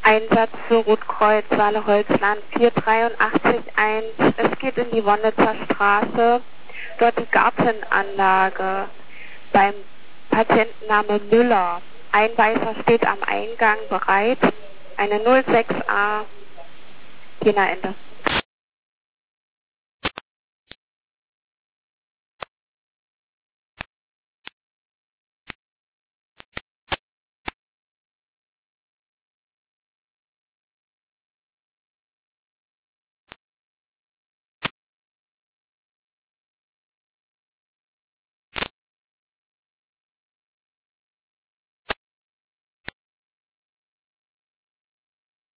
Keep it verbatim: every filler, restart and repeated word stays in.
Einsatz für Rotkreuz Saale-Holzland vier drei acht eins. Es geht in die Wonnitzer Straße. Dort die Gartenanlage beim Patientenname Müller. Ein Weißer steht am Eingang bereit. Eine null sechs A. Jena Ende.